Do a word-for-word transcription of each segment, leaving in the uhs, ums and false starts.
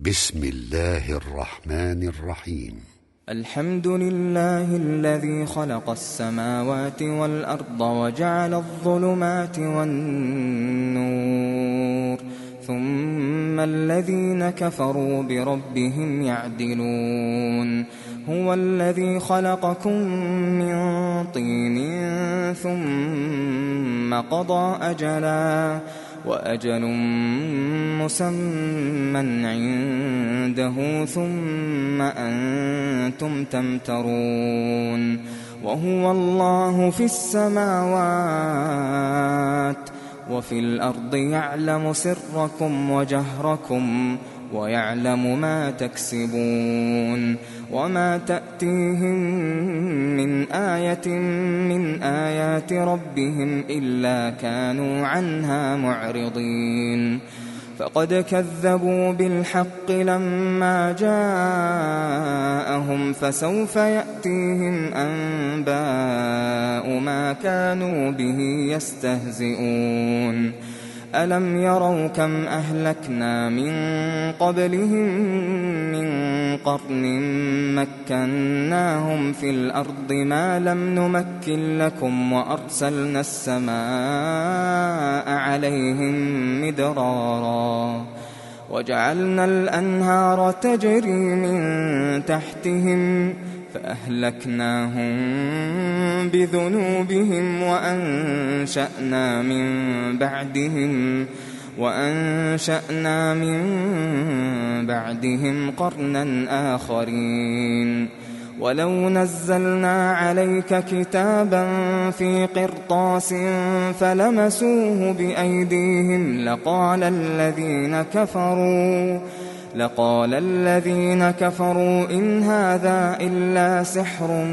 بسم الله الرحمن الرحيم. الحمد لله الذي خلق السماوات والأرض وجعل الظلمات والنور ثم الذين كفروا بربهم يعدلون. هو الذي خلقكم من طين ثم قضى أجلا وأجل مسمى عنده ثم أنتم تمترون. وهو الله في السماوات وفي الأرض يعلم سركم وجهركم ويعلم ما تكسبون. وما تأتيهم من آية من آيات ربهم إلا كانوا عنها معرضين. فقد كذبوا بالحق لما جاءهم فسوف يأتيهم أنباء ما كانوا به يستهزئون. ألم يروا كم أهلكنا من قبلهم من قرن مكناهم في الأرض ما لم نمكن لكم وأرسلنا السماء عليهم مدرارا وجعلنا الأنهار تجري من تحتهم فأهلكناهم بذنوبهم وأنشأنا من بعدهم وأنشأنا من بعدهم قرنا آخرين. ولو نزلنا عليك كتابا في قرطاس فلمسوه بأيديهم لقال الذين كفروا لقال الذين كفروا إن هذا إلا سحر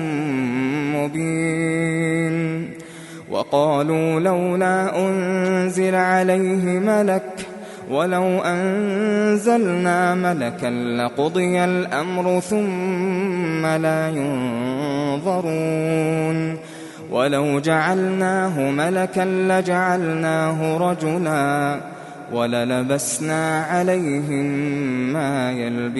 مبين. وقالوا لولا أنزل عليه ملك ولو أنزلنا ملكا لقضي الأمر ثم لا ينظرون. ولو جعلناه ملكا لجعلناه رجلا وللبسنا عليهم ما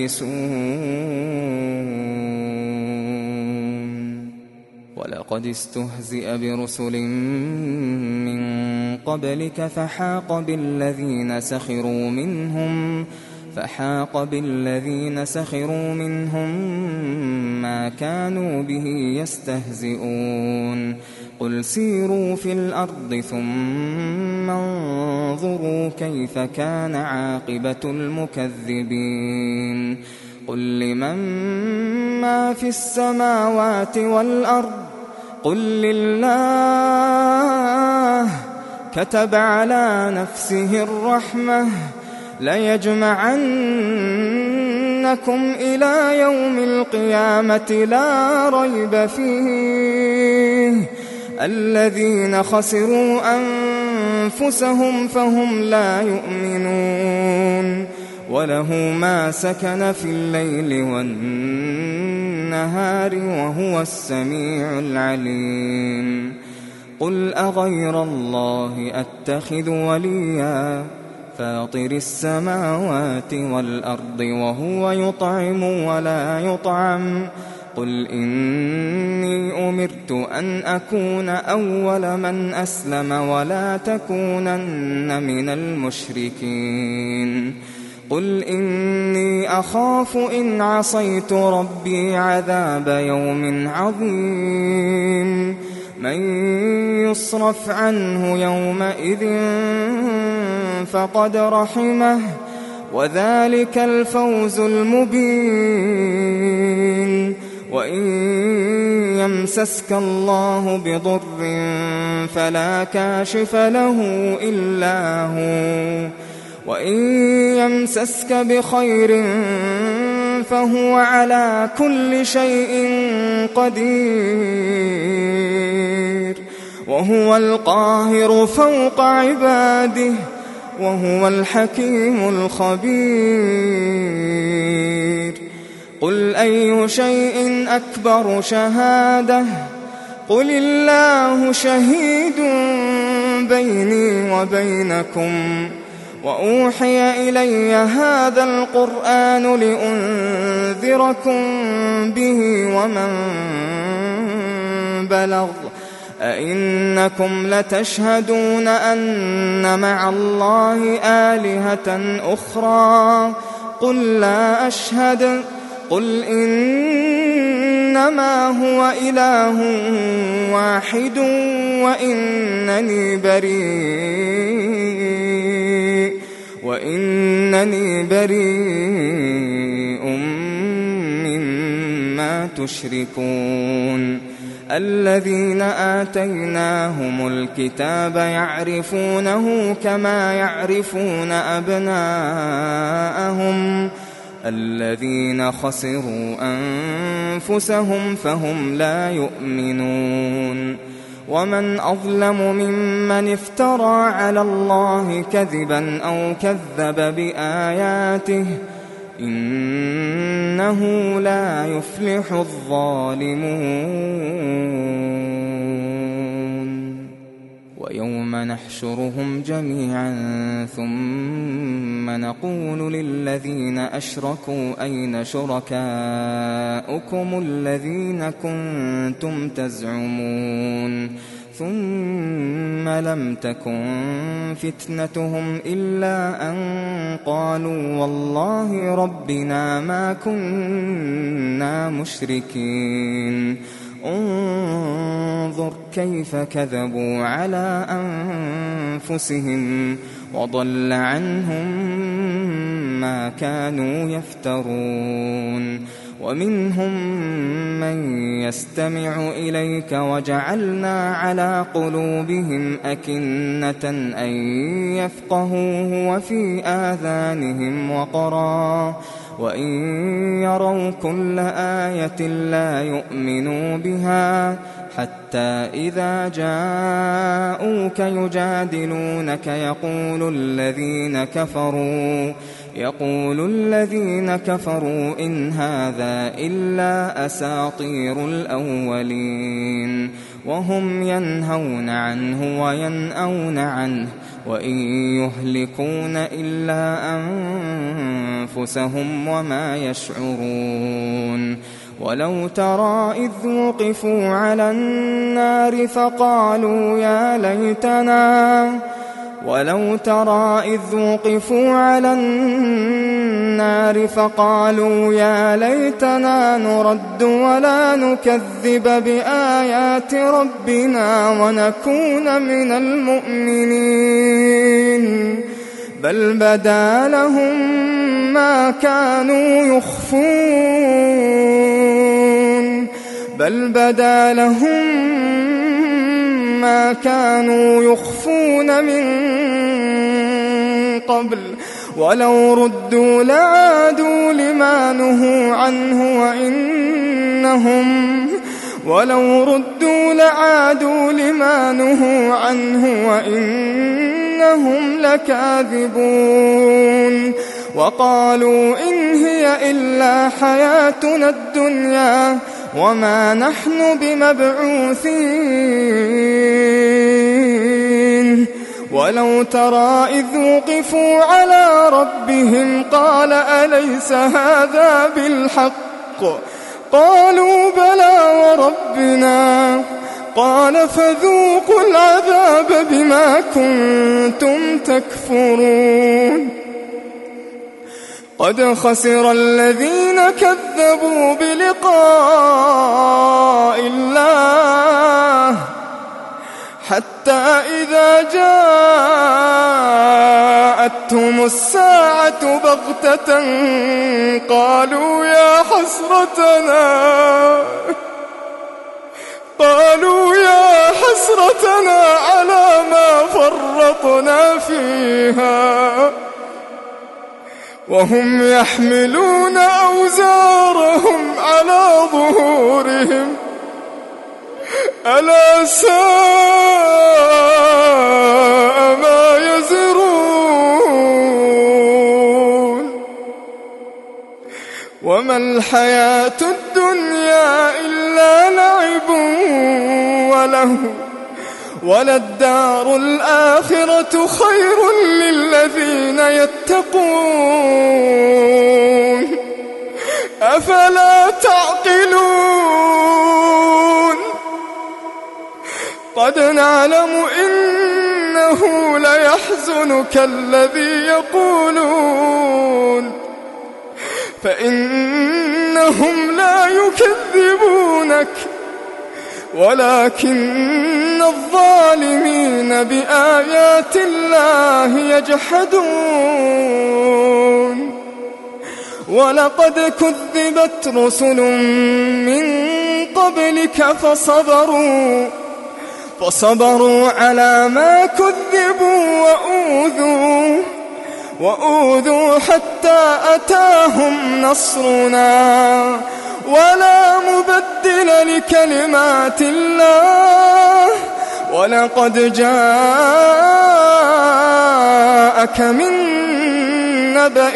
يلبسون. ولقد استهزئ برسل من قبلك فحاق بالذين سخروا منهم فحاق بالذين سخروا منهم ما كانوا به يستهزئون. قل سيروا في الأرض ثم انظروا كيف كان عاقبة المكذبين. قل لمن ما في السماوات والأرض قل لله كتب على نفسه الرحمة ليجمعنكم إلى يوم القيامة لا ريب فيه الذين خسروا أنفسهم فهم لا يؤمنون. وله ما سكن في الليل والنهار وهو السميع العليم. قل أغير الله أتخذ وليا فاطر السماوات والأرض وهو يطعم ولا يطعم قل إني أمرت أن أكون أول من أسلم ولا تكونن من المشركين. قل إني أخاف إن عصيت ربي عذاب يوم عظيم. من يصرف عنه يومئذ فقد رحمه وذلك الفوز المبين. وإن يمسسك الله بضر فلا كاشف له إلا هو وإن يمسسك بخير فهو على كل شيء قدير. وهو القاهر فوق عباده وهو الحكيم الخبير. قل أي شيء أكبر شهادة قل الله شهيد بيني وبينكم وأوحي إلي هذا القرآن لأنذركم به ومن بلغ أئنكم لتشهدون أن مع الله آلهة أخرى قل لا أشهد قل إنما هو إله واحد وإنني بريء وإنني بريء مما تشركون الذين آتيناهم الكتاب يعرفونه كما يعرفون أبناءهم الذين خسروا أنفسهم فهم لا يؤمنون ومن أظلم ممن افترى على الله كذبا أو كذب بآياته إنه لا يفلح الظالمون ويوم نحشرهم جميعا ثم نقول للذين أشركوا أين شركاؤكم الذين كنتم تزعمون ثم لم تكن فتنتهم إلا أن قالوا والله ربنا ما كنا مشركين انظر كيف كذبوا على أنفسهم وضل عنهم ما كانوا يفترون ومنهم من يستمع إليك وجعلنا على قلوبهم أكنة أن يفقهوه وفي آذانهم وقرا وإن يروا كل آية لا يؤمنوا بها حتى إذا جاءوك يجادلونك يقول الذين كفروا يقول الذين كفروا إن هذا إلا أساطير الأولين وهم ينهون عنه وينأون عنه وإن يهلكون إلا أنفسهم وما يشعرون ولو ترى إذ وقفوا على النار فقالوا يا ليتنا ولو ترى إذ وقفوا على النار فقالوا يا ليتنا نرد ولا نكذب بآيات ربنا ونكون من المؤمنين بل بدا لهم ما كانوا يخفون بل بدا لهم ما كانوا يخفون من قبل ولو ردوا لعادوا لما نهوا عنه وإنهم ولو ردوا لعادوا لما نهوا عنه وإنهم لكاذبون وقالوا إن هي إلا حياتنا الدنيا وما نحن بمبعوثين ولو ترى إذ وقفوا على ربهم قال أليس هذا بالحق قالوا بلى وربنا قال فذوقوا العذاب بما كنتم تكفرون قد خسر الذين كذبوا بلقاء الله حتى إذا جاءتهم الساعة بغتة قالوا يا حسرتنا قالوا يا حسرتنا على ما فرطنا فيها وهم يحملون أوزارهم على ظهورهم ألا ساء ما يزرون وما الحياة الدنيا إلا لعب وله وللدار الآخرة خير للذين يتقون أفلا تعقلون قد نعلم إنه ليحزنك الذي يقولون فإنهم لا يكذبونك ولكن الظالمين بآيات الله يجحدون ولقد كذبت رسل من قبلك فصبروا فصبروا على ما كذبوا وأوذوا وأوذوا حتى أتاهم نصرنا ولا مبدل لكلمات الله ولقد جاءك من نبأ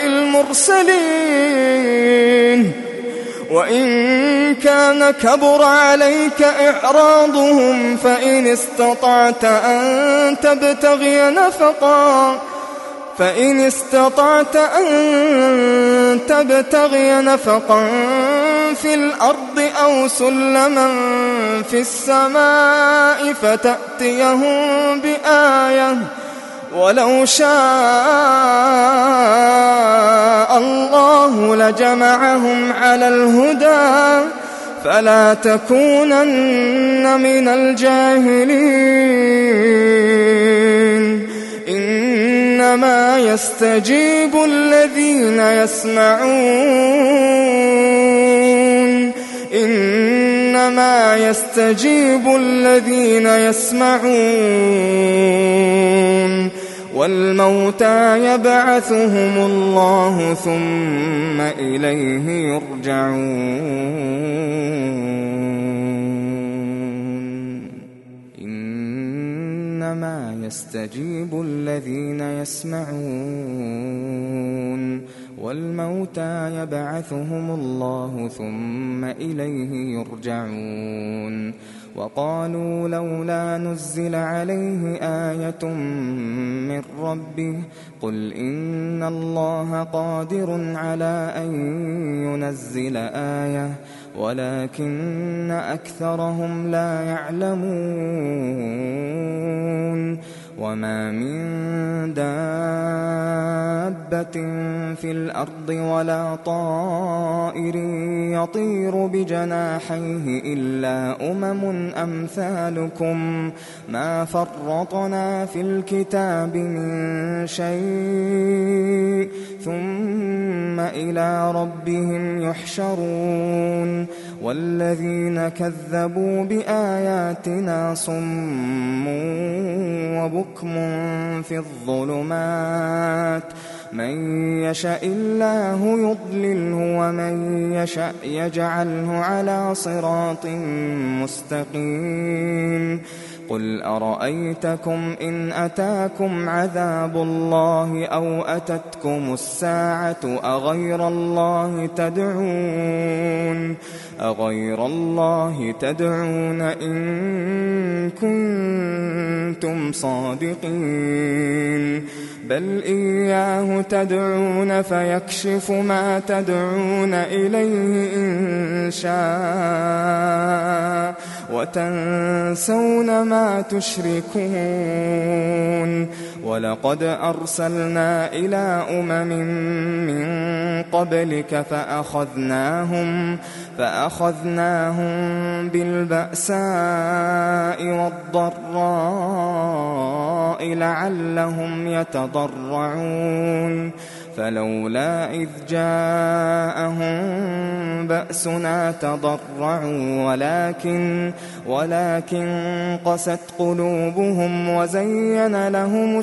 المرسلين وإن كان كبر عليك إعراضهم فإن استطعت أن تبتغي نفقا فإن استطعت أن تبتغي نفقا في الأرض أو سلما في السماء فتأتيهم بآية ولو شاء الله لجمعهم على الهدى فلا تكونن من الجاهلين إنما يستجيب الذين يسمعون إنما يستجيب الذين يسمعون والموتى يبعثهم الله ثم إليه يرجعون إنما يستجيب الذين يسمعون والموتى يبعثهم الله ثم إليه يرجعون وقالوا لولا نزل عليه آية من ربه قل إن الله قادر على أن ينزل آية ولكن أكثرهم لا يعلمون وما من دابة في الأرض ولا طائر يطير بجناحيه إلا أمم أمثالكم ما فرطنا في الكتاب من شيء ثم إلى ربهم يحشرون والذين كذبوا بآياتنا صم وبكم في الظلمات من يشاء الله يضلله ومن يشاء يجعله على صراط مستقيم قل أرأيتكم إن أتاكم عذاب الله أو أتتكم الساعة أغير الله تدعون أغير الله تدعون إن كنتم صادقين بل إياه تدعون فيكشف ما تدعون إليه إن شاء وتنسون ما تشركون ولقد أرسلنا إلى أمم من قبلك فأخذناهم فأخذناهم بالبأساء والضراء لعلهم يتضرعون فلولا إذ جاءهم بأسنا تضرعوا ولكن ولكن قست قلوبهم وزين لهم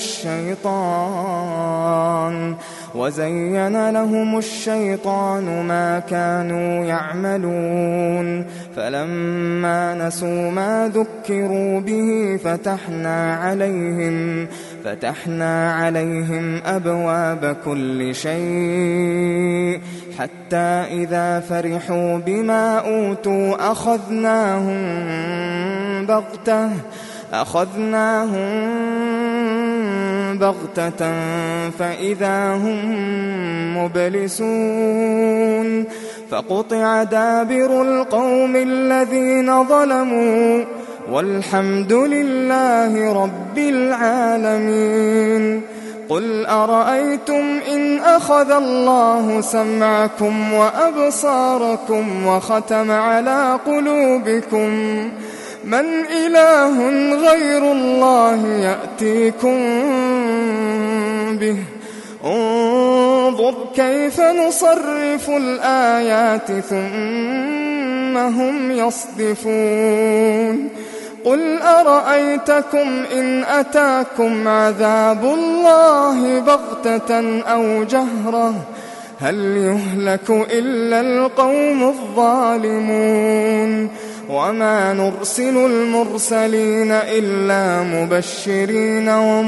الشيطان وزين لهم الشيطان ما كانوا يعملون فلما نسوا ما ذكروا به فتحنا عليهم فتحنا عليهم أبواب كل شيء حتى إذا فرحوا بما أوتوا أخذناهم بغتة أخذناهم بغتة فإذا هم مبلسون فقطع دابر القوم الذين ظلموا والحمد لله رب العالمين. قل أرأيتم إن أخذ الله سمعكم وأبصاركم وختم على قلوبكم من إله غير الله يأتيكم به انظر كيف نصرف الآيات ثم هم يصدفون. قل أرأيتكم إن أتاكم عذاب الله بغتة أو جهرة هل يهلك إلا القوم الظالمون. وما نرسل المرسلين إلا مبشرين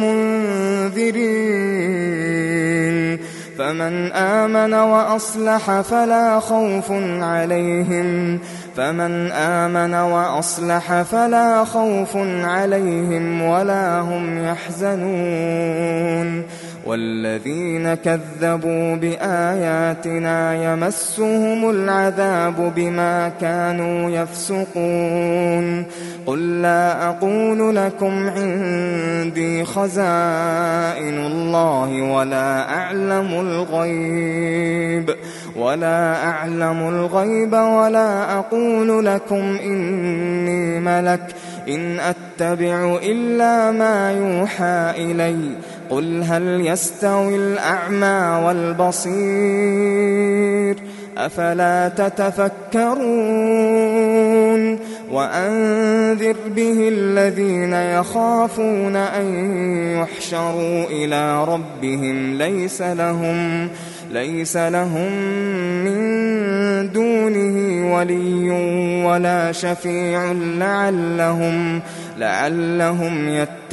ومنذرين فمن آمن وأصلح فلا خوف عليهم فمن آمن وأصلح فلا خوف عليهم ولا هم يحزنون. والذين كذبوا بآياتنا يمسهم العذاب بما كانوا يفسقون. قل لا أقول لكم عندي خزائن الله ولا أعلم الغيب ولا أعلم الغيب ولا أقول لكم إني ملك إن أتبع إلا ما يوحى إلي. قل هل يستوي الأعمى والبصير أفلا تتفكرون. وأنذر به الذين يخافون أن يحشروا إلى ربهم ليس لهم ليس لهم من دونه ولي ولا شفيع لعلهم لعلهم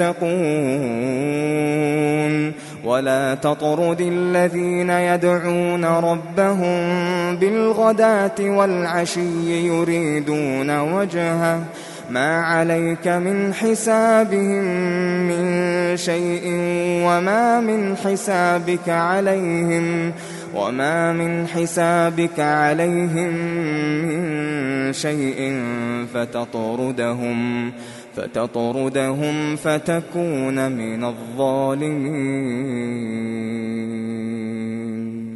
يتقون. ولا تطرد الذين يدعون ربهم بالغداة والعشي يريدون وجهه ما عليك من حسابهم من شيء وما من حسابك عليهم وما من حسابك عليهم من شيء فتطردهم فتطردهم فتكون من الظالمين.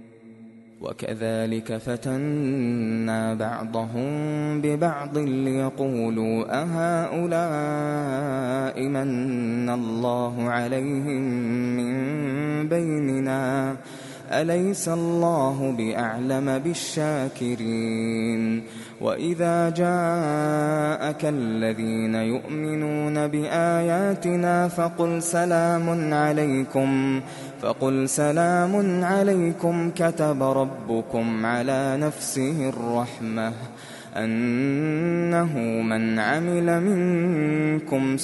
وكذلك فتنا بعضهم ببعض ليقولوا أهؤلاء من الله عليهم من بيننا أليس الله بأعلم بالشاكرين. وإذا جاءك الذين يؤمنون بآياتنا فقل سلام عليكم فقل سلام عليكم كتب ربكم على نفسه الرحمة أنه من عمل منكم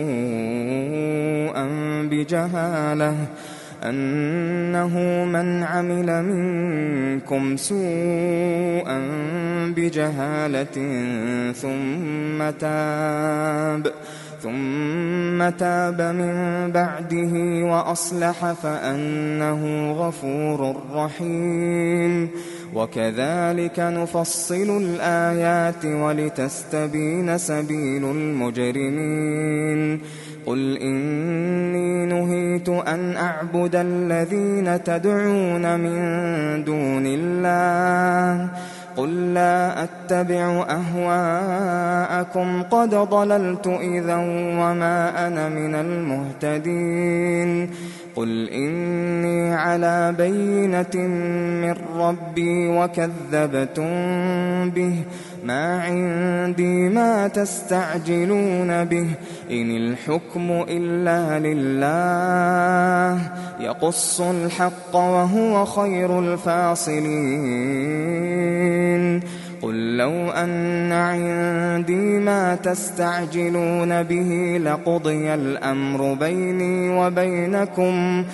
سوءا بجهالة أنه من عمل منكم سوءا بجهالة ثم تاب ثم تاب من بعده وأصلح فأنه غفور رحيم. وكذلك نفصل الآيات ولتستبين سبيل المجرمين. قل إني نهيت أن أعبد الذين تدعون من دون الله قل لا أتبع أهواءكم قد ضللت إذا وما أنا من المهتدين. قل إني على بينة من ربي وكذبتم به ما عندي ما تستعجلون به إن الحكم إلا لله يقص الحق وهو خير الفاصلين. قل لو أن عندي ما تستعجلون به لقضي الأمر بيني وبينكم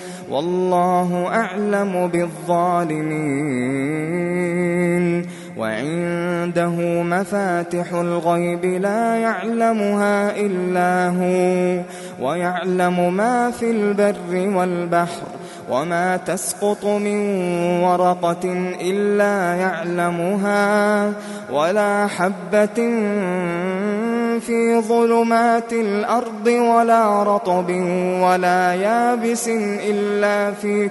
والله أعلم بالظالمين. وعنده عنده مفاتح الغيب لا يعلمها إلا هو ويعلم ما في البر والبحر وما تسقط من ورقة إلا يعلمها ولا حبة في ظلمات الأرض ولا رطب ولا يابس إلا في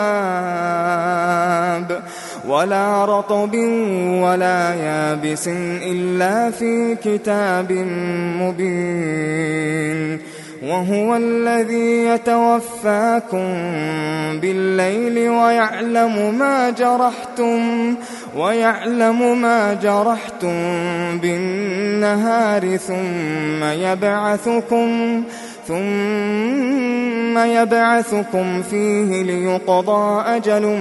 كتاب ولا رطب ولا يابس إلا في كتاب مبين. وهو الذي يتوفاكم بالليل ويعلم ما جرحتم ويعلم ما جرحتم بالنهار ثم يبعثكم ثم يبعثكم فيه ليقضى أجل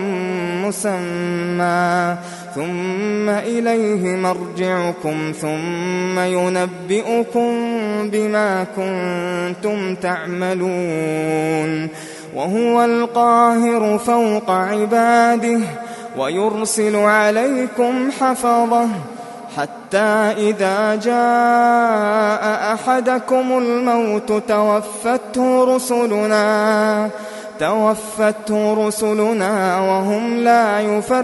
مسمى ثم إليه مرجعكم ثم ينبئكم بما كنتم تعملون. وهو القاهر فوق عباده ويرسل عليكم حفظه حتى إذا جاء أحدكم الموت توفته رسلنا توفته رسلنا وهم لا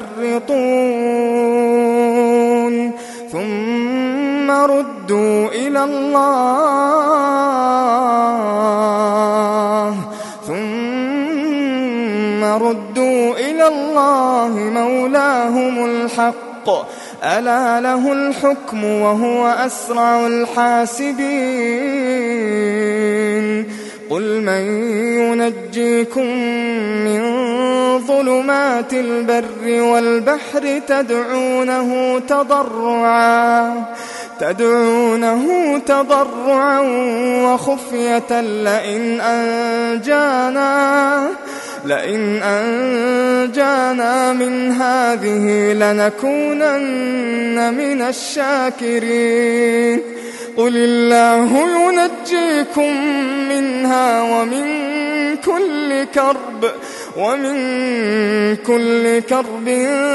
يفرطون ثم ردوا إلى الله ثم ردوا إلى الله مولاهم الحق ألا له الحكم وهو أسرع الحاسبين. قل من ينجيكم من ظلمات البر والبحر تدعونه تضرعا تدعونه تضرعا وخفية لئن أنجانا لئن أنجانا من هذه لنكونن من الشاكرين. قل الله ينجيكم منها ومن كل كرب ومن كل كرب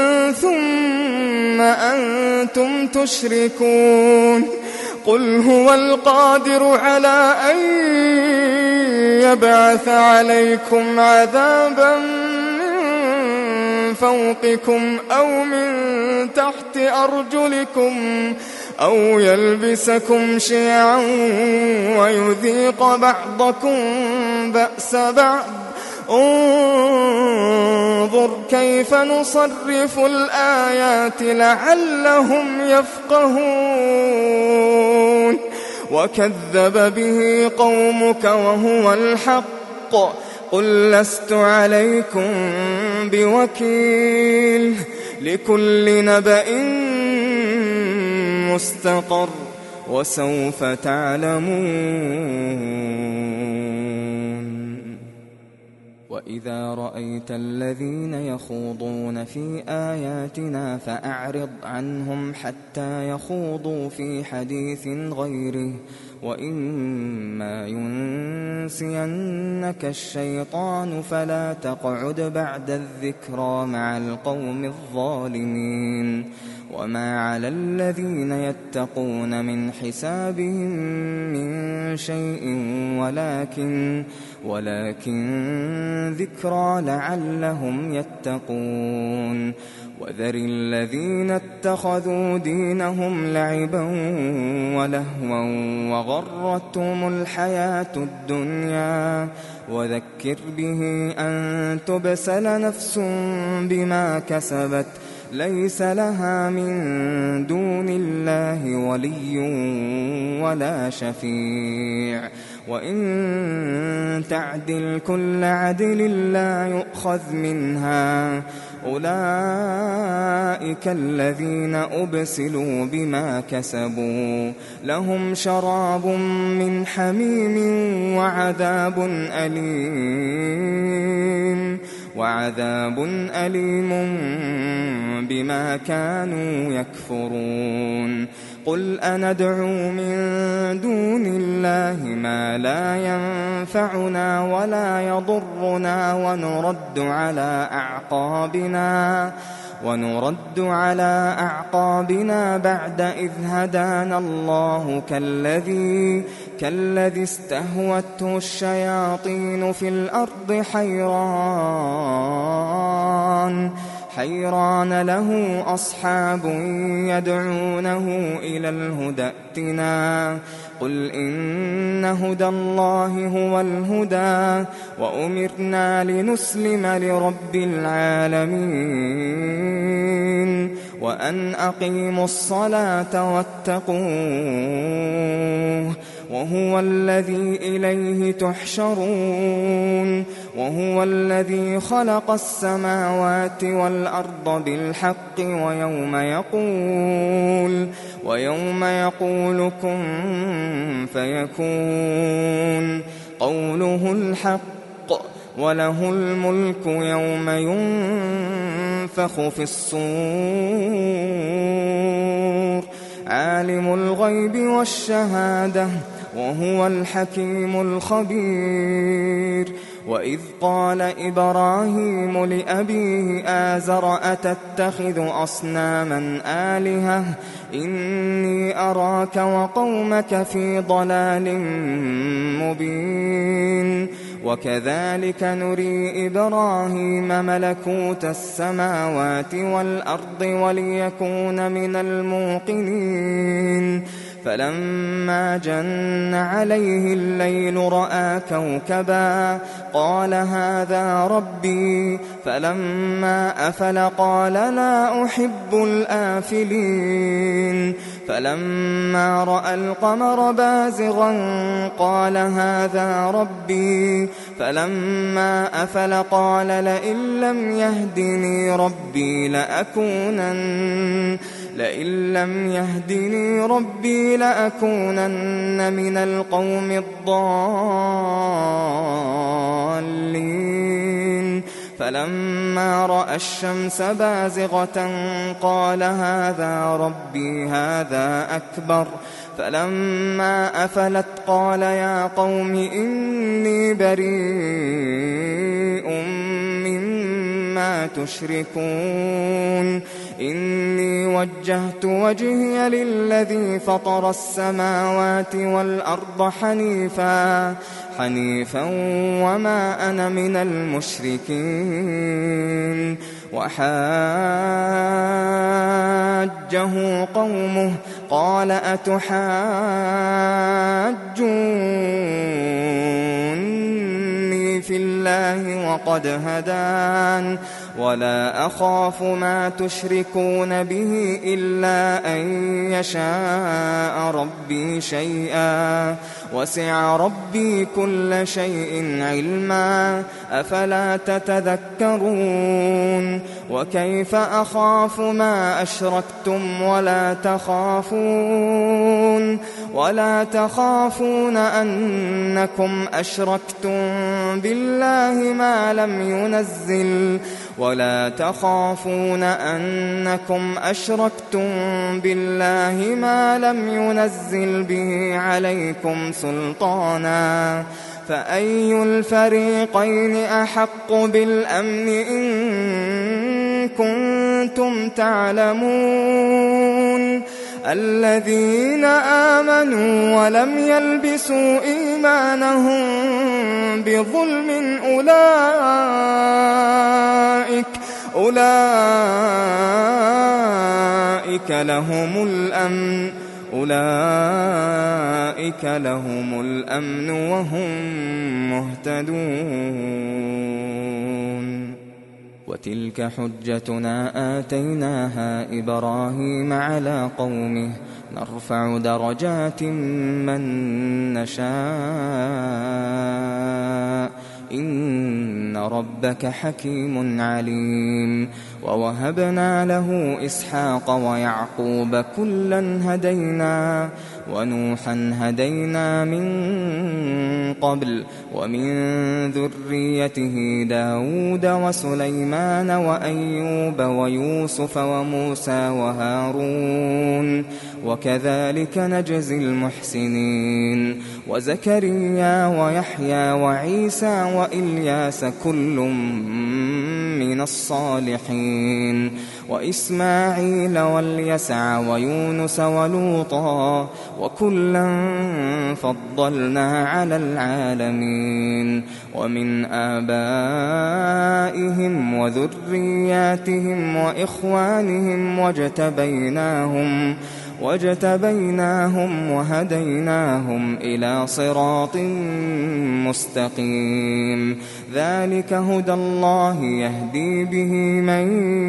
ثم أنتم تشركون. قل هو القادر على أن يبعث عليكم عذابا من فوقكم أو من تحت أرجلكم أو يلبسكم شيعا ويذيق بعضكم بأس بعض. انظر كيف نصرف الآيات لعلهم يفقهون. وكذب به قومك وهو الحق قل لست عليكم بوكيل لكل نبأ مستقر وسوف تعلمون. وإذا رأيت الذين يخوضون في آياتنا فأعرض عنهم حتى يخوضوا في حديث غيره وإما ينسينك الشيطان فلا تقعد بعد الذكرى مع القوم الظالمين. وما على الذين يتقون من حسابهم من شيء ولكن ولكن ذكرى لعلهم يتقون. وذر الذين اتخذوا دينهم لعبا ولهوا وغرتهم الحياة الدنيا وذكر به أن تبسل نفس بما كسبت ليس لها من دون الله ولي ولا شفيع. وإن تعدل كل عدل لا يؤخذ منها أولئك الذين أبسلوا بما كسبوا لهم شراب من حميم وعذاب أليم وعذاب أليم بما كانوا يكفرون. قل أندعو من دون الله ما لا ينفعنا ولا يضرنا ونرد على أعقابنا ونرد على أعقابنا بعد إذ هدانا الله كالذي, كالذي استهوته الشياطين في الأرض حيران حيران له أصحاب يدعونه إلى الهدى ائتنا قل إن هدى الله هو الهدى وأمرنا لنسلم لرب العالمين وأن أقيموا الصلاة واتقوه وهو الذي إليه تحشرون وهو الذي خلق السماوات والأرض بالحق ويوم يقول ويوم يقول كن فيكون قوله الحق وله الملك يوم ينفخ في الصور عالم الغيب والشهادة وهو الحكيم الخبير وإذ قال إبراهيم لأبيه آزر أتتخذ أصناما آلهة إني أراك وقومك في ضلال مبين وكذلك نري إبراهيم ملكوت السماوات والأرض وليكون من الموقنين فلما جن عليه الليل رأى كوكبا قال هذا ربي فلما أفل قال لا أحب الآفلين فلما رأى القمر بازغا قال هذا ربي فلما أفل قال لئن لم يهدني ربي لأكونن لئن لم يهدني ربي لأكونن من القوم الضالين فلما رأى الشمس بازغة قال هذا ربي هذا أكبر فلما أفلت قال يا قوم إني بريء مما تشركون إني وجهت وجهي للذي فطر السماوات والأرض حنيفا حنيفا وما أنا من المشركين وحاجه قومه قال أتحاجوني في الله وقد هدان ولا أخاف ما تشركون به إلا أن يشاء ربي شيئا وسع ربي كل شيء علما أفلا تتذكرون وكيف أخاف ما أشركتم ولا تخافون ولا تخافون أنكم أشركتم بالله ما لم ينزل ولا تخافون أنكم أشركتم بالله ما لم ينزل به عليكم سلطانا فأي الفريقين أحق بالأمن إن كنتم تعلمون الذين آمنوا ولم يلبسوا إيمانهم بظلم أولئك أولئك لهم الأمن أولئك لهم الأمن وهم مهتدون وتلك حجتنا آتيناها إبراهيم على قومه نرفع درجات من نشاء إن ربك حكيم عليم ووهبنا له إسحاق ويعقوب كلا هدينا ونوحا هدينا من قبل ومن ذريته داود وسليمان وأيوب ويوسف وموسى وهارون وكذلك نجزي المحسنين وزكريا ويحيى وعيسى وإلياس كل من الصالحين وإسماعيل واليسع ويونس ولوطا وكلا فضلنا على العالمين ومن آبائهم وذرياتهم وإخوانهم واجتبيناهم واجتبيناهم وهديناهم إلى صراط مستقيم ذلك هدى الله يهدي به من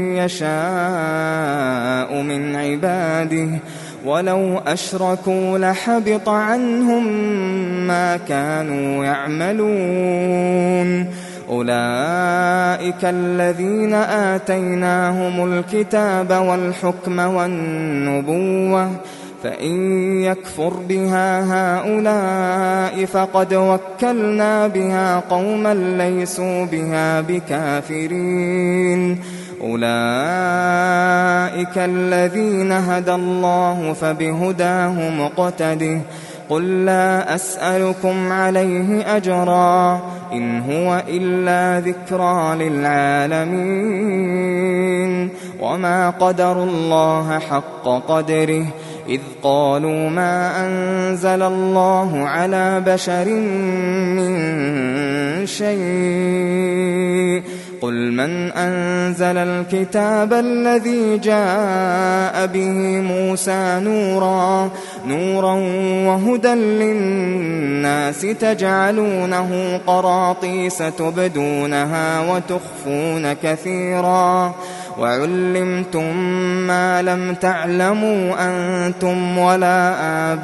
يشاء من عباده ولو أشركوا لحبط عنهم ما كانوا يعملون أولئك الذين آتيناهم الكتاب والحكم والنبوة فإن يكفر بها هؤلاء فقد وكلنا بها قوما ليسوا بها بكافرين أولئك الذين هدى الله فبهداه مقتده قل لا أسألكم عليه أجرا إن هو إلا ذكرى للعالمين وما قدروا الله حق قدره إذ قالوا ما أنزل الله على بشر من شيء قل من أنزل الكتاب الذي جاء به موسى نورا نورا وهدى للناس تجعلونه قراطيس تبدونها وتخفون كثيرا وعلمتم ما لم تعلموا أنتم ولا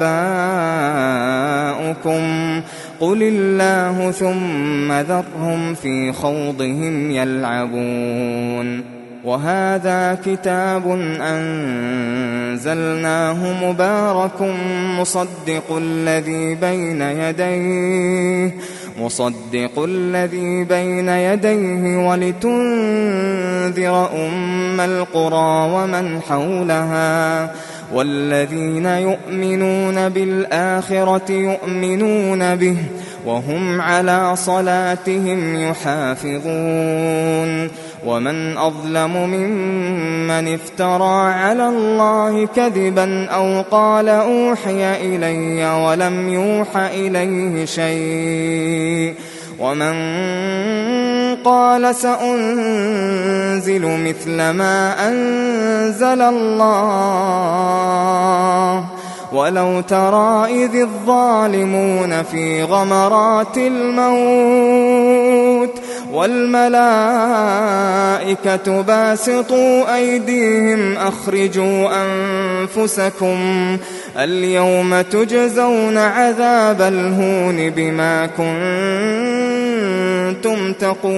آباؤكم قل الله ثم ذرهم في خوضهم يلعبون وهذا كتاب أنزلناه مبارك مصدق الذي بين يديه مصدق الذي بين يديه ولتنذر أم القرى ومن حولها والذين يؤمنون بالآخرة يؤمنون به وهم على صلاتهم يحافظون ومن أظلم ممن افترى على الله كذبا أو قال أوحي إلي ولم يوح إليه شيء ومن قال سأنزل مثل ما أنزل الله ولو ترى إذ الظالمون في غمرات الموت والملائكة باسطوا أيديهم أخرجوا أنفسكم اليوم تجزون عذاب الهون بما كنتم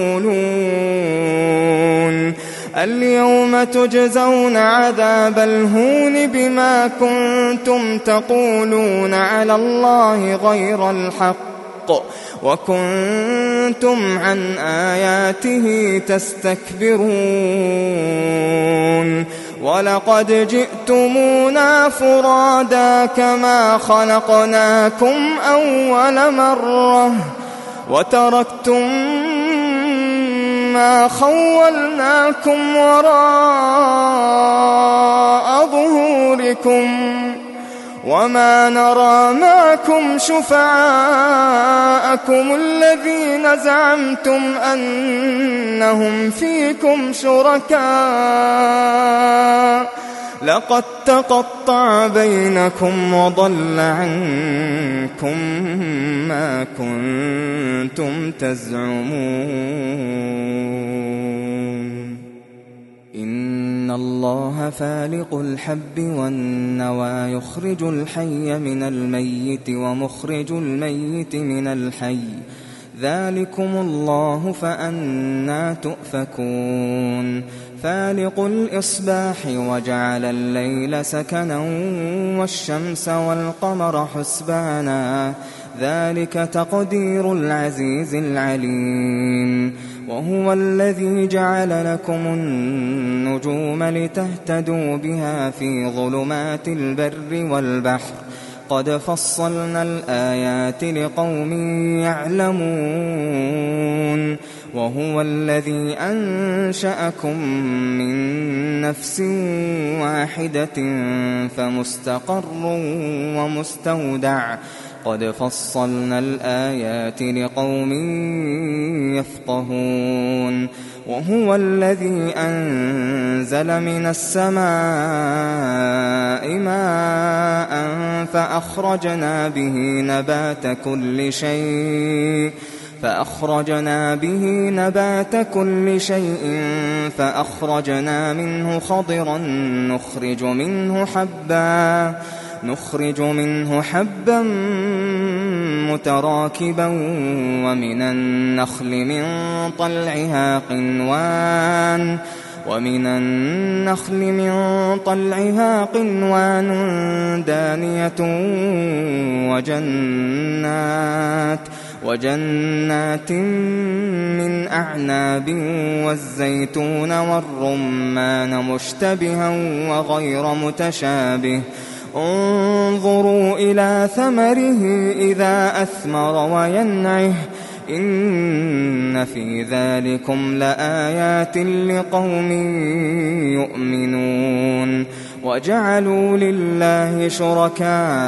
تقولون اليوم تجزون عذاب الهون بما كنتم تقولون على الله غير الحق وكنتم عن آياته تستكبرون ولقد جئتمونا فرادا كما خلقناكم أول مرة وتركتم ما خولناكم وراء ظهوركم وما نرى معكم شفعاءكم الذين زعمتم أنهم فيكم شركاء لقد تقطع بينكم وضل عنكم ما كنتم تزعمون إن الله فالق الحب والنوى يخرج الحي من الميت ومخرج الميت من الحي ذلكم الله فأنى تؤفكون فالق الإصباح وجعل الليل سكنا والشمس والقمر حسبانا ذلك تقدير العزيز العليم وهو الذي جعل لكم النجوم لتهتدوا بها في ظلمات البر والبحر قد فصلنا الآيات لقوم يعلمون وهو الذي أنشأكم من نفس واحدة فمستقر ومستودع قد فصلنا الآيات لقوم يفقهون وهو الذي أنزل من السماء ماء فأخرجنا به نبات كل شيء فأخرجنا به نبات كل شيء فأخرجنا منه خضرا نخرج منه حبا نخرج منه حبا متراكبا ومن النخل من طلعها قنوان ومن النخل من طلعها قنوان دانية وجنات وجنات من أعناب والزيتون والرمان مشتبها وغير متشابه انظروا إلى ثمره إذا أثمر وينعه إن في ذلكم لآيات لقوم يؤمنون وجعلوا لله شركاء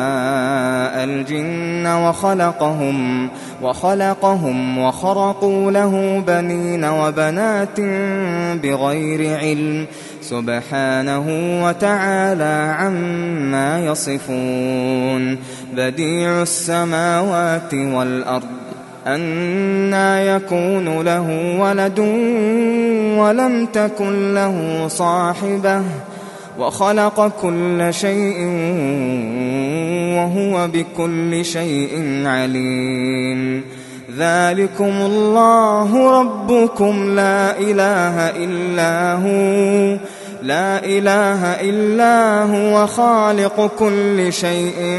الجن وخلقهم وخلقهم وخرقوا له بنين وبنات بغير علم سبحانه وتعالى عما يصفون بديع السماوات والأرض أنى يكون له ولد ولم تكن له صاحبة وخلق كل شيء وهو بكل شيء عليم ذلكم الله ربكم لا إله إلا هو لا إله إلا هو خالق كل شيء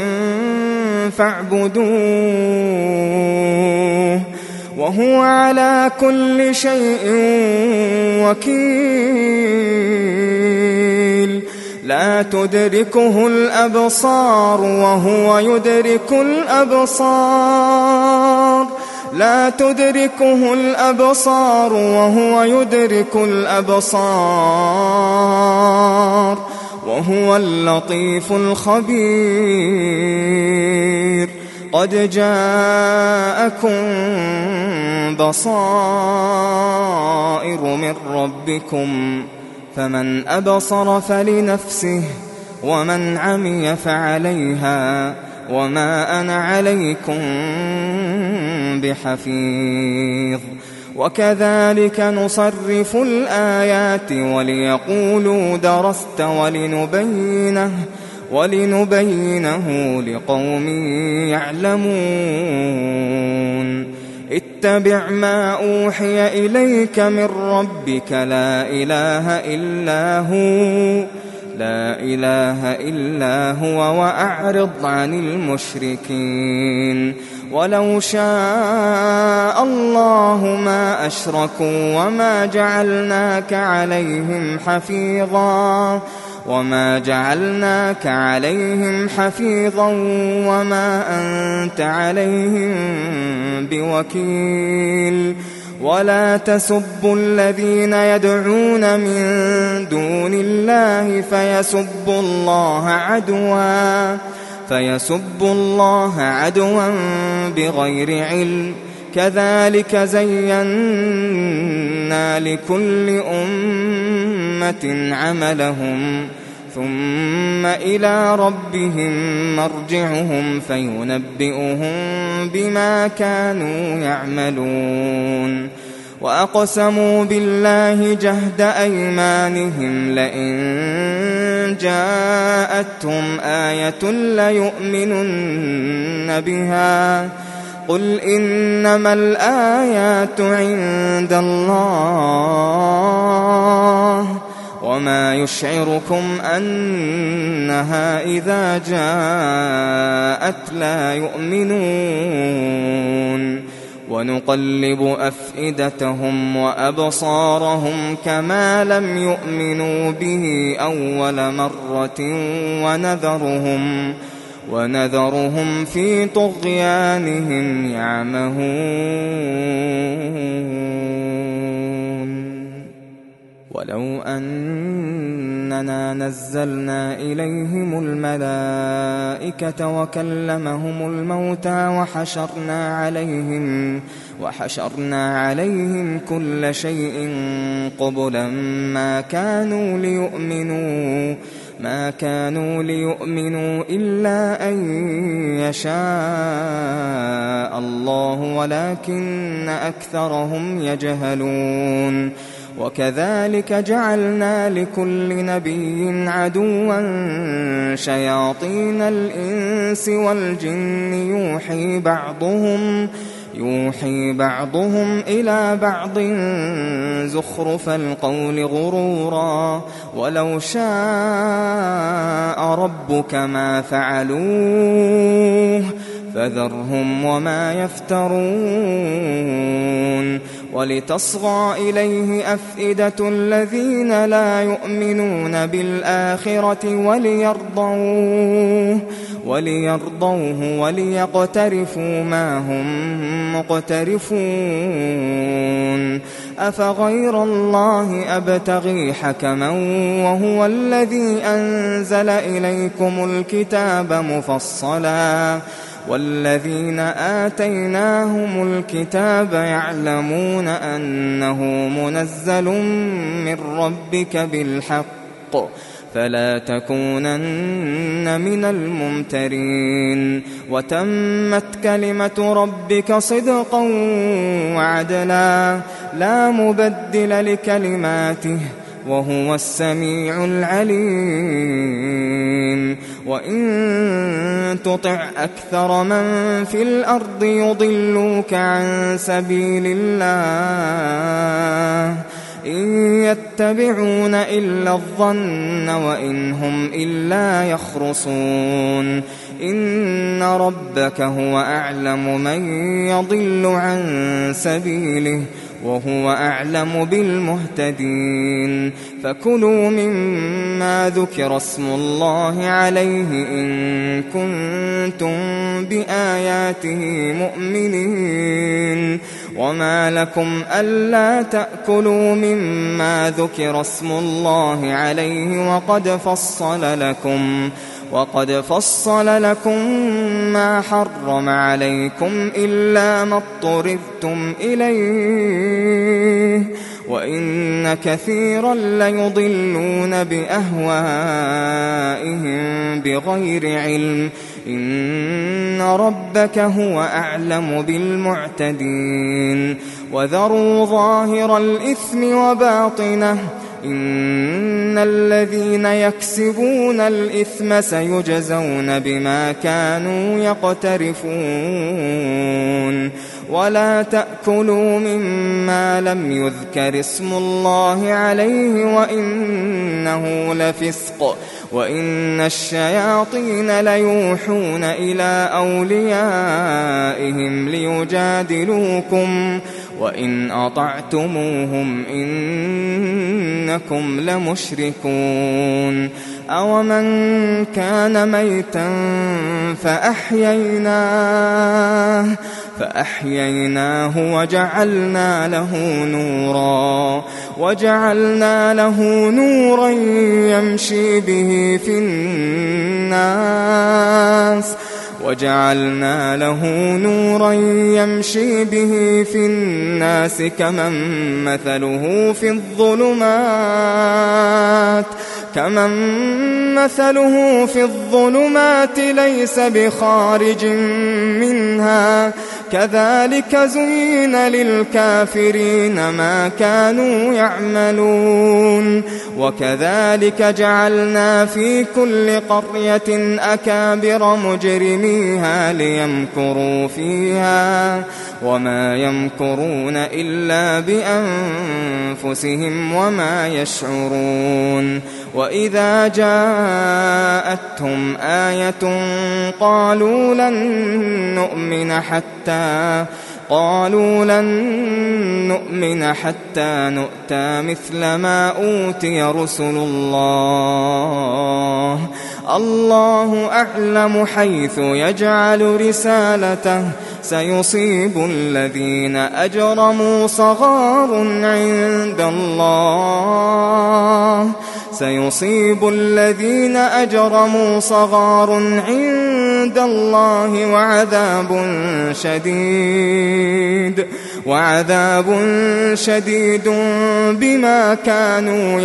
فاعبدوه وهو على كل شيء وكيل لا تدركه الأبصار وهو يدرك الأبصار لا تدركه الأبصار وهو يدرك الأبصار وهو اللطيف الخبير قد جاءكم بصائر من ربكم فمن أبصر فلنفسه ومن عمي فعليها وما أنا عليكم بحفيظ وكذلك نصرف الآيات وليقولوا درست ولنبينه ولنبينه لقوم يعلمون اتبع ما أوحي إليك من ربك لا إله إلا هو لا إله إلا هو وأعرض عن المشركين ولو شاء الله ما أشركوا وما جعلناك عليهم حفيظا وما جعلناك عليهم حفيظا وما أنت عليهم بوكيل ولا تسبوا الذين يدعون من دون الله فيسبوا الله عدوا فيسبوا الله عدوا بغير علم كذلك زينا لكل أمة عملهم ثم إلى ربهم مرجعهم فينبئهم بما كانوا يعملون وأقسموا بالله جهد أيمانهم لئن جاءتهم آية ليؤمنن بها قل إنما الآيات عند الله وما يشعركم أنها إذا جاءت لا يؤمنون ونقلب أفئدتهم وأبصارهم كما لم يؤمنوا به أول مرة ونذرهم ونذرهم في طغيانهم يعمهون. ولو أننا نزلنا إليهم الملائكة وكلمهم الموتى وحشرنا عليهم وحشرنا عليهم كل شيء قبلا ما كانوا ليؤمنوا ما كانوا ليؤمنوا إلا أن يشاء الله ولكن أكثرهم يجهلون. وكذلك جعلنا لكل نبي عدوا شياطين الإنس والجن يوحي بعضهم يوحي بعضهم إلى بعض زخرف القول غرورا ولو شاء ربك ما فعلوه فذرهم وما يفترون. ولتصغى إليه أفئدة الذين لا يؤمنون بالآخرة وليرضوه وليرضوه وليقترفوا ما هم مقترفون. أفغير الله أبتغي حكما وهو الذي أنزل إليكم الكتاب مفصلا والذين آتيناهم الكتاب يعلمون أنه منزل من ربك بالحق فلا تكونن من الممترين. وتمت كلمة ربك صدقا وعدلا لا مبدل لكلماته وهو السميع العليم. وإن تطع أكثر من في الأرض يضلوك عن سبيل الله إن يتبعون إلا الظن وإن هم إلا يخرصون. إن ربك هو أعلم من يضل عن سبيله وهو أعلم بالمهتدين. فكلوا مما ذكر اسم الله عليه إن كنتم بآياته مؤمنين. وما لكم ألا تأكلوا مما ذكر اسم الله عليه وقد فصل لكم وقد فصل لكم ما حرم عليكم إلا ما اضطررتم إليه وإن كثيرا ليضلون بأهوائهم بغير علم. إن ربك هو أعلم بالمعتدين. وذروا ظاهر الإثم وباطنه إن الذين يكسبون الإثم سيجزون بما كانوا يقترفون. ولا تأكلوا مما لم يذكر اسم الله عليه وإنه لفسق وإن الشياطين ليوحون إلى أوليائهم ليجادلوكم وإن أطعتموهم إنكم لمشركون. أومن كان ميتا فأحييناه فأحييناه وجعلنا له نورا وجعلنا له نورا يمشي به في الناس وجعلنا له نورا يمشي به في الناس كمن مثله في الظلمات كمن مثله في الظلمات ليس بخارج منها كذلك زين للكافرين ما كانوا يعملون. وكذلك جعلنا في كل قرية أكابر مجرميها ليمكروا فيها وما يمكرون إلا بأنفسهم وما يشعرون. وإذا جاءتهم آية قالوا لن نؤمن حتى قالوا لن نؤمن حتى نؤتى مثل ما أوتي رسل الله الله أعلم حيث يجعل رسالته سيصيب الذين أجرموا صغار عند الله سيصيب الذين أجرموا صغار عند الله وعذاب شديد وعذاب شديد بما كانوا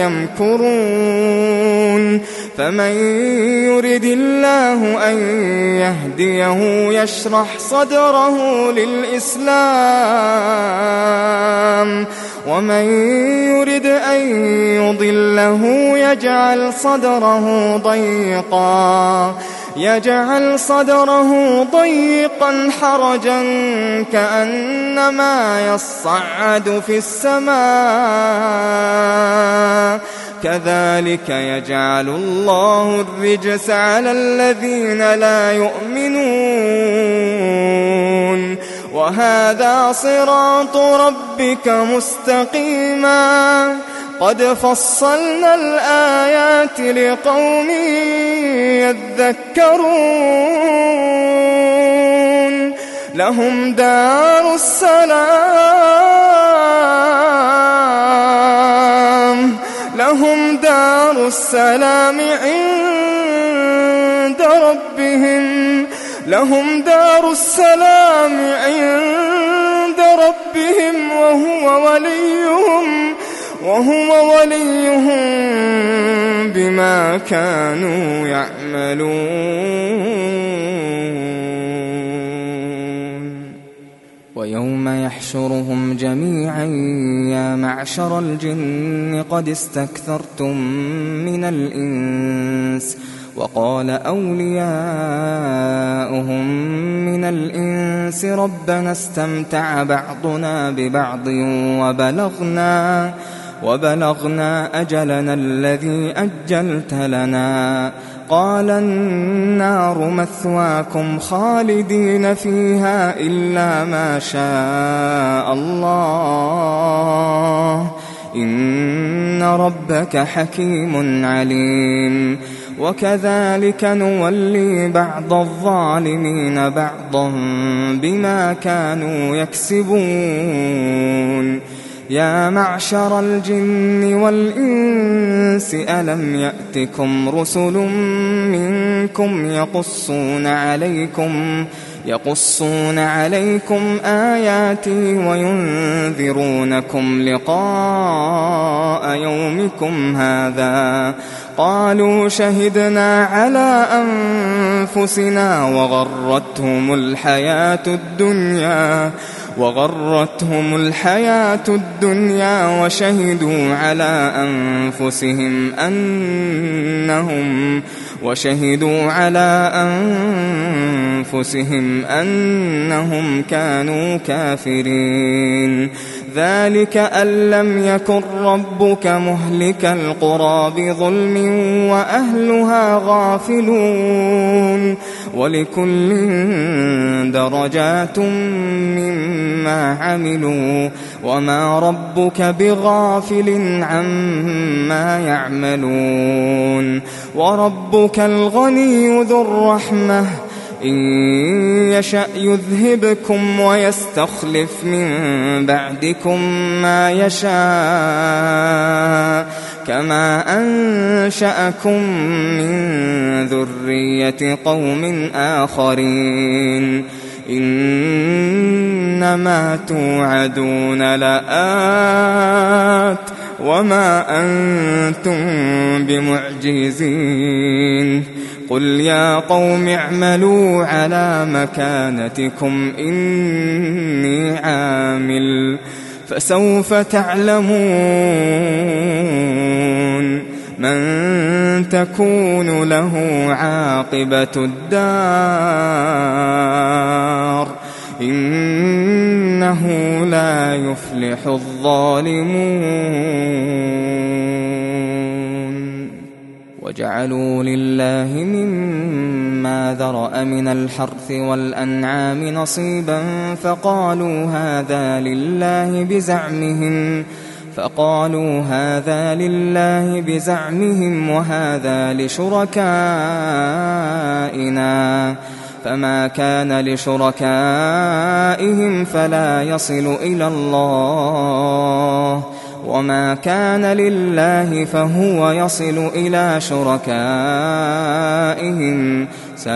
يمكرون فمن يرد الله أن يهديه يشرح صدره للإسلام ومن يرد أن يضله يجعل صدره ضيقا يجعل صدره ضيقا حرجا كأنما يصعد في السماء كذلك يجعل الله الرجس على الذين لا يؤمنون وهذا صراط ربك مستقيما قد فصلنا الآيات لقوم يذكرون لهم دار السلام لهم دار السلام عند ربهم لهم دار السلام عند ربهم وهو وليهم وهو وليهم بما كانوا يعملون ويوم يحشرهم جميعا يا معشر الجن قد استكثرتم من الإنس وقال أولياؤهم من الإنس ربنا استمتع بعضنا ببعض وبلغنا وبلغنا أجلنا الذي أجلت لنا قال النار مثواكم خالدين فيها إلا ما شاء الله إن ربك حكيم عليم وكذلك نولي بعض الظالمين بعضا بما كانوا يكسبون يا معشر الجن والإنس ألم يأتكم رسل منكم يقصون عليكم يقصون عليكم آياتي وينذرونكم لقاء يومكم هذا قالوا شهدنا على أنفسنا وغرتهم الحياة الدنيا وغرتهم الحياة الدنيا وشهدوا على أنفسهم أنهم وشهدوا على أنفسهم أنهم كانوا كافرين ذلك أن لم يكن ربك مهلك القرى بظلم وأهلها غافلون ولكل درجات مما عملوا وما ربك بغافل عما يعملون وربك الغني ذو الرحمة إن يشأ يذهبكم ويستخلف من بعدكم ما يشاء كما أنشأكم من ذرية قوم آخرين إنما توعدون لآت وما أنتم بمعجزين قل يا قوم اعملوا على مكانتكم إني عامل فسوف تعلمون من تكون له عاقبة الدار إنه لا يفلح الظالمون وجعلوا لله مما ذرأ من الحرث والأنعام نصيبا فقالوا هذا لله بزعمهم فقالوا هذا لله بزعمهم وهذا لشركائنا فما كان لشركائهم فلا يصل إلى الله وما كان لله فهو يصل إلى شركائهم ساء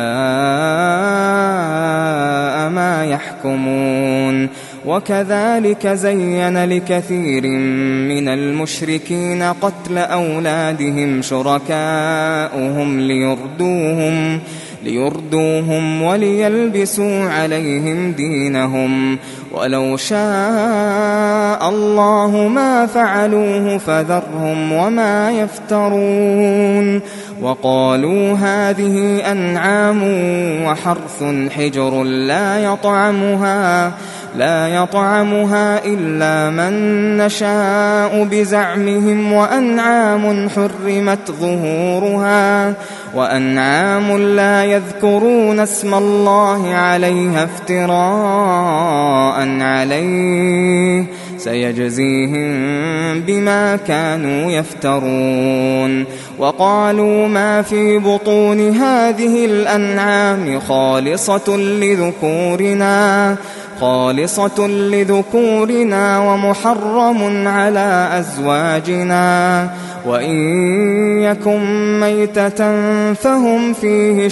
ما يحكمون. وكذلك زين لكثير من المشركين قتل أولادهم شركاؤهم ليردوهم ليردوهم وليلبسوا عليهم دينهم ولو شاء الله ما فعلوه فذرهم وما يفترون. وقالوا هذه أنعام وحرث حجر لا يطعمها لا يطعمها إلا من نشاء بزعمهم وأنعام حرمت ظهورها وأنعام لا يذكرون اسم الله عليها افتراء عليه سيجزيهم بما كانوا يفترون. وقالوا ما في بطون هذه الأنعام خالصة لذكورنا خالصة لذكورنا ومحرم على أزواجنا وإن يكن ميتة فهم فيه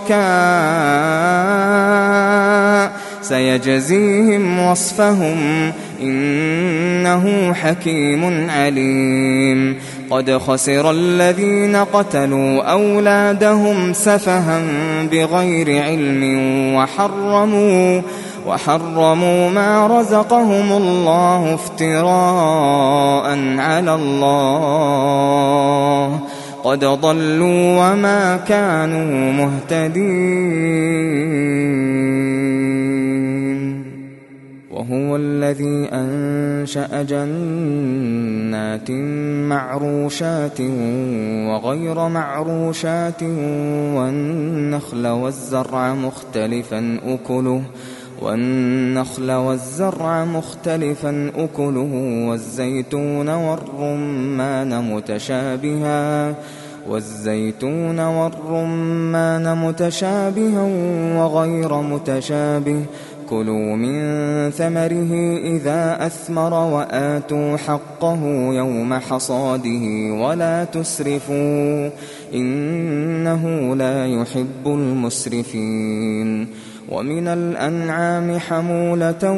شركاء سيجزيهم وصفهم إنه حكيم عليم. قد خسر الذين قتلوا أولادهم سفها بغير علم وحرموا وحرموا ما رزقهم الله افتراء على الله قد ضلوا وما كانوا مهتدين. وهو الذي أنشأ جنات معروشات وغير معروشات والنخل والزرع مختلفا أكله والنخل والزرع مختلفا أكله والزيتون والرمان متشابها والزيتون والرمان متشابها وغير متشابه كلوا من ثمره إذا أثمر وآتوا حقه يوم حصاده ولا تسرفوا إنه لا يحب المسرفين. ومن الأنعام حمولة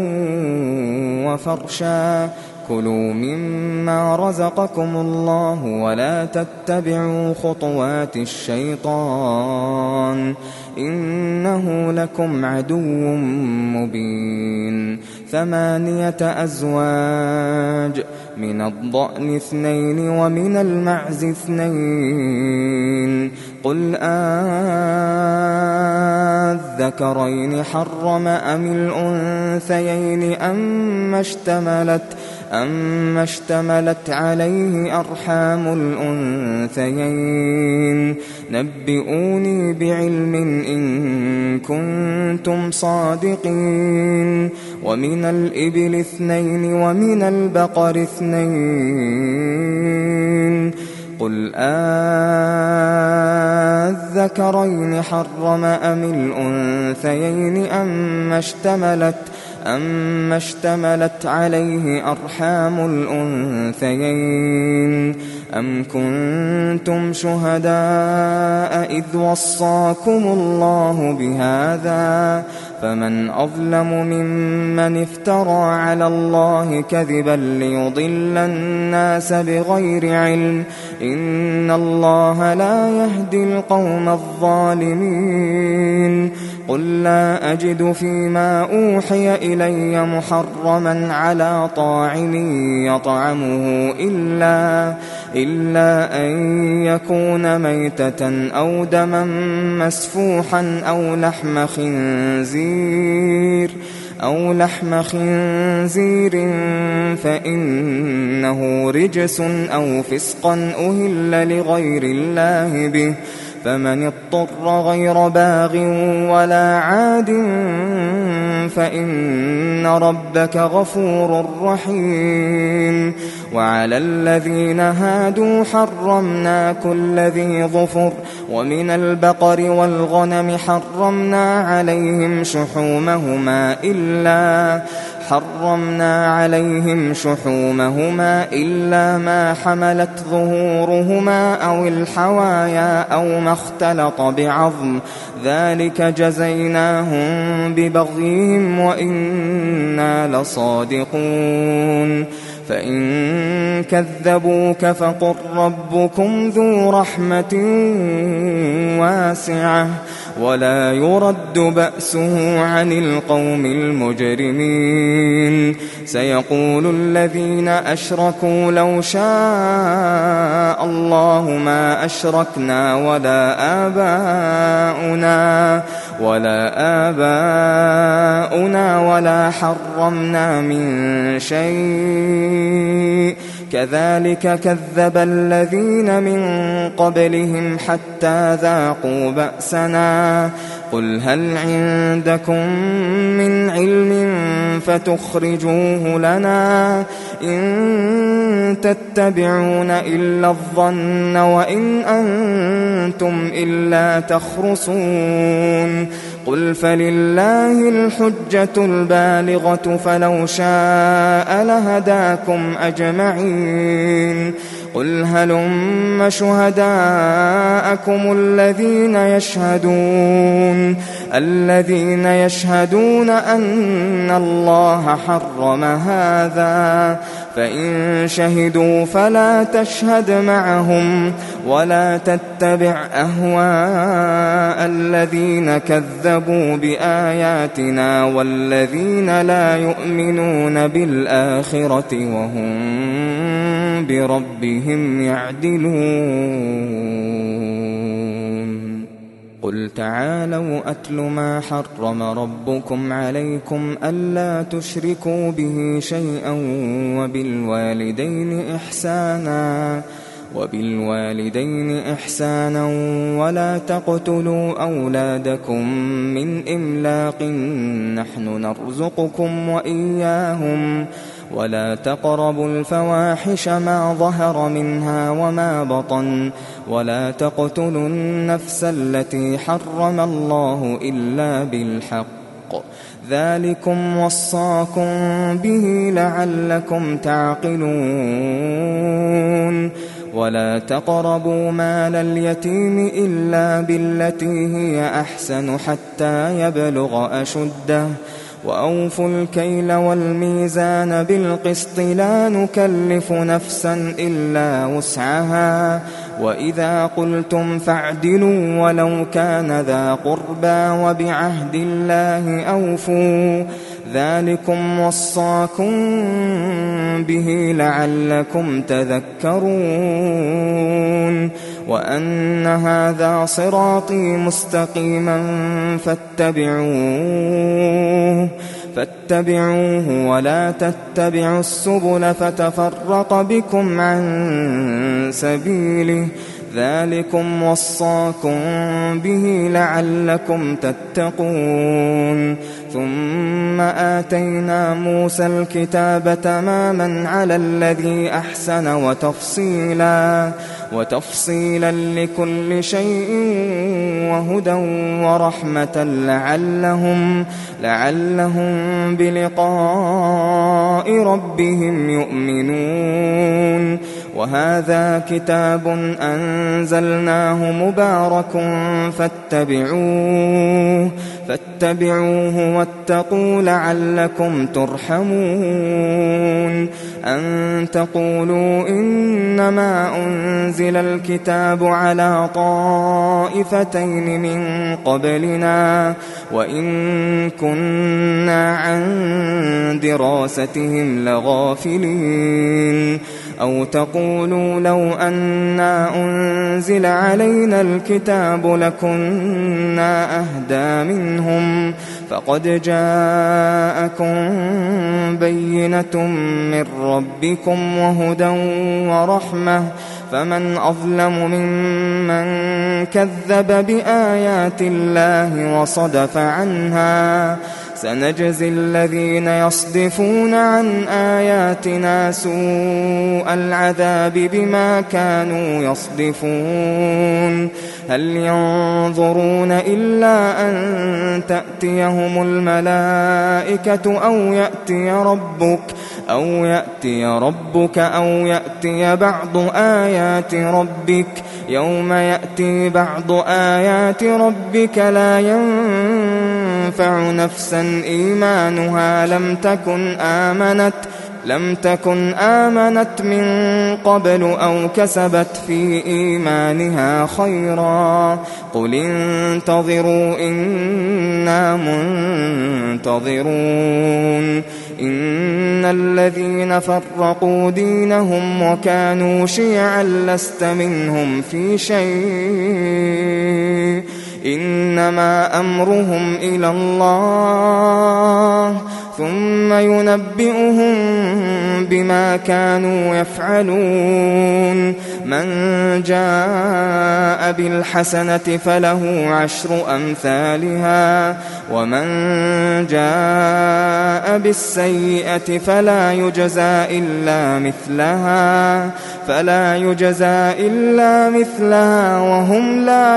وفرشا كلوا مما رزقكم الله ولا تتبعوا خطوات الشيطان إنه لكم عدو مبين. ثمانية أزواج من الضأن اثنين ومن المعز اثنين قل أذكرين حرم أم الأنثيين أم اشتملت أم اشتملت عليه أرحام الأنثيين نبئوني بعلم إن كنتم صادقين. ومن الإبل اثنين ومن البقر اثنين قل أذكرين حرم أم الأنثيين أم اشتملت أم اشتملت عليه أرحام الأنثيين أم كنتم شهداء إذ وصاكم الله بهذا فمن أظلم ممن افترى على الله كذبا ليضل الناس بغير علم إن الله لا يهدي القوم الظالمين. قل لا أجد فيما أوحي إلي محرما على طاعم يطعمه إلا, إلا أن يكون ميتة أو دما مسفوحا أو لحم خنزير أو لحم خنزير فإنه رجس أو فسقا أهل لغير الله به فمن اضطر غير باغ ولا عاد فإن ربك غفور رحيم. وعلى الذين هادوا حرمنا كل ذي ظفر، ومن البقر والغنم حرمنا عليهم شحومهما إلا حرمنا عليهم شحومهما إلا ما حملت ظهورهما أو الحوايا أو ما اختلط بعظم، ذلك جزيناهم ببغيهم وإنا لصادقون. فإن كذبوك فقل ربكم ذو رحمة واسعة ولا يرد بأسه عن القوم المجرمين. سيقول الذين أشركوا لو شاء الله ما أشركنا ولا آباؤنا ولا آباؤنا ولا حرمنا من شيء كذلك كذب الذين من قبلهم حتى ذاقوا بأسنا. قل هل عندكم من علم فتخرجوه لنا؟ إن تتبعون إلا الظن وإن أنتم إلا تخرصون. قل فلله الحجة البالغة فلو شاء لهداكم أجمعين. قل هلم شهداءكم الذين يشهدون الذين يشهدون أن الله حرم هذا، فإن شهدوا فلا تشهد معهم ولا تتبع أهواء الذين كذبوا بآياتنا والذين لا يؤمنون بالآخرة وهم بربهم يعدلون. قل تعالوا أتل ما حرم ربكم عليكم ألا تشركوا به شيئا وبالوالدين إحسانا وبالوالدين إحسانا ولا تقتلوا أولادكم من إملاق نحن نرزقكم وإياهم ولا تقربوا الفواحش ما ظهر منها وما بطن ولا تقتلوا النفس التي حرم الله إلا بالحق ذلكم وصاكم به لعلكم تعقلون. ولا تقربوا مال اليتيم إلا بالتي هي أحسن حتى يبلغ أشده وأوفوا الكيل والميزان بالقسط لا نكلف نفسا إلا وسعها وإذا قلتم فاعدلوا ولو كان ذا قربى وبعهد الله أوفوا ذلكم وصاكم به لعلكم تذكرون. وأن هذا صراطي مستقيما فاتبعوه فاتبعوه ولا تتبعوا السبل فتفرق بكم عن سبيله ذلكم وصاكم به لعلكم تتقون. ثم آتينا موسى الكتاب تماما على الذي أحسن وتفصيلا وتفصيلا لكل شيء وهدى ورحمة لعلهم لعلهم بلقاء ربهم يؤمنون. وهذا كتاب أنزلناه مبارك فاتبعوه فاتبعوه واتقوا لعلكم ترحمون. أن تقولوا إنما أنزل الكتاب على طائفتين من قبلنا وإن كنا عن دراستهم لغافلين. أو تقولوا لو أنا أنزل علينا الكتاب لكنا أهدى منهم فقد جاءكم بينة من ربكم وهدى ورحمة فمن أظلم ممن كذب بآيات الله وصدف عنها سنجزي الذين يصدفون عن آياتنا سوء العذاب بما كانوا يصدفون هل ينظرون إلا أن تأتيهم الملائكة أو يأتي ربك أو يأتي ربك أو يأتي بعض آيات ربك يوم يأتي بعض آيات ربك لا ينفع نفسا إيمانها لم تكن آمنت لم تكن آمنت من قبل أو كسبت في إيمانها خيرا قل انتظروا إنا منتظرون إن الذين فرقوا دينهم وكانوا شيعا لست منهم في شيء إنما أمرهم إلى الله ثم ينبئهم بما كانوا يفعلون من جاء بالحسنة فله عشر أمثالها ومن جاء بالسيئة فلا يجزى إلا مثلها فلا يجزى إلا مثلها وهم لا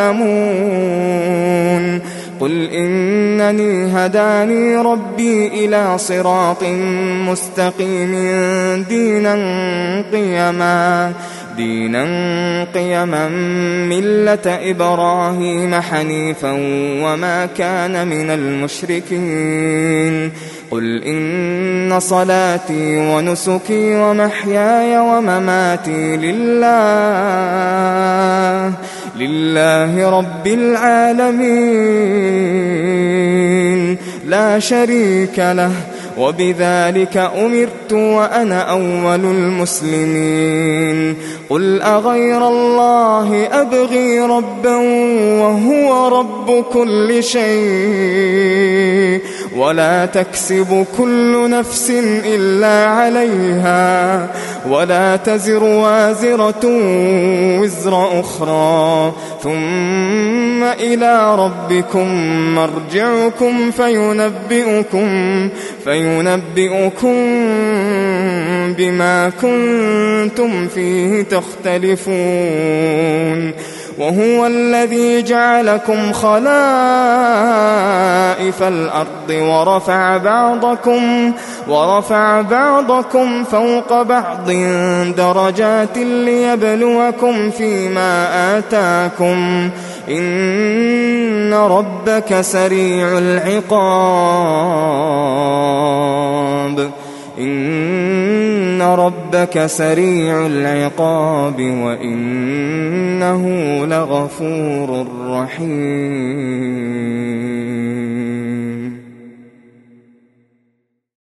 يظلمون قل إنني هداني ربي إلى صراط مستقيم دينا قيما دينا قيما ملة إبراهيم حنيفا وما كان من المشركين قل إن صلاتي ونسكي ومحياي ومماتي لله لله رب العالمين لا شريك له وبذلك أمرت وأنا أول المسلمين قل أغير الله أبغي ربا وهو رب كل شيء ولا تكسب كل نفس إلا عليها ولا تزر وازرة وزر أخرى ثم إلى ربكم مرجعكم فينبئكم فينبئكم بما كنتم فيه تختلفون وهو الذي جعلكم خلائف الأرض ورفع بعضكم ورفع بعضكم فوق بعض درجات ليبلوكم فيما آتاكم إن ربك سريع العقاب إن ربك سريع العقاب وإنه لغفور رحيم.